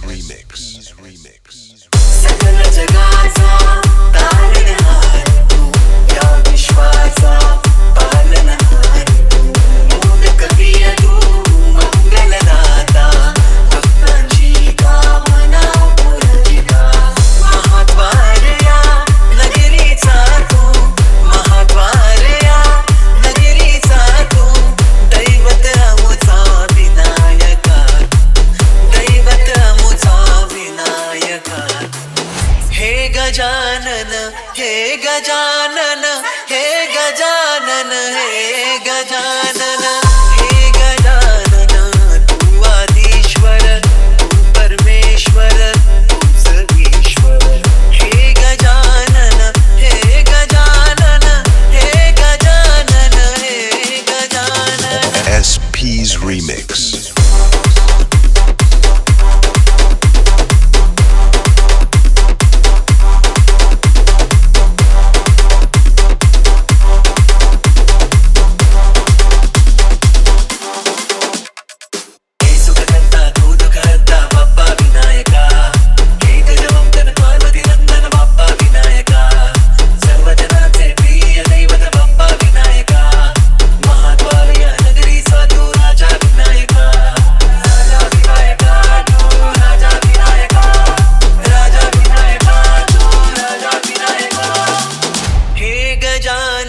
सकल जगाचा तारणहार तू, या विश्वाचा पालनहार तू, मोदक प्रिय तू, मंगलदाता, भक्तांची कामना पूर्तिका. महाद्वार या नगरीचा तू, महाद्वार या नगरीचा तू, दैवत अमुचा विनायका, दैवत अमुचा विनायका. हे गजानन, हे गजानन, हे गजानन, हे गजानन, हे गजानन. तू आदिश्वर, तू परमेश्वर, तूच ईश्वर. हे गजानन, हे गजानन, हे गजानन, हे गजानन. SP's Remix.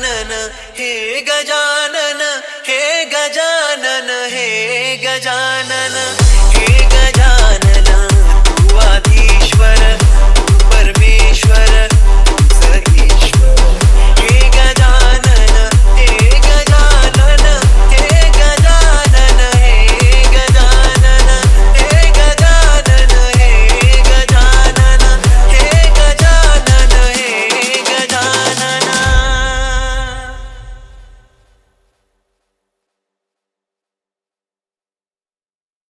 हे गजानन, हे गजानन, हे गजानन.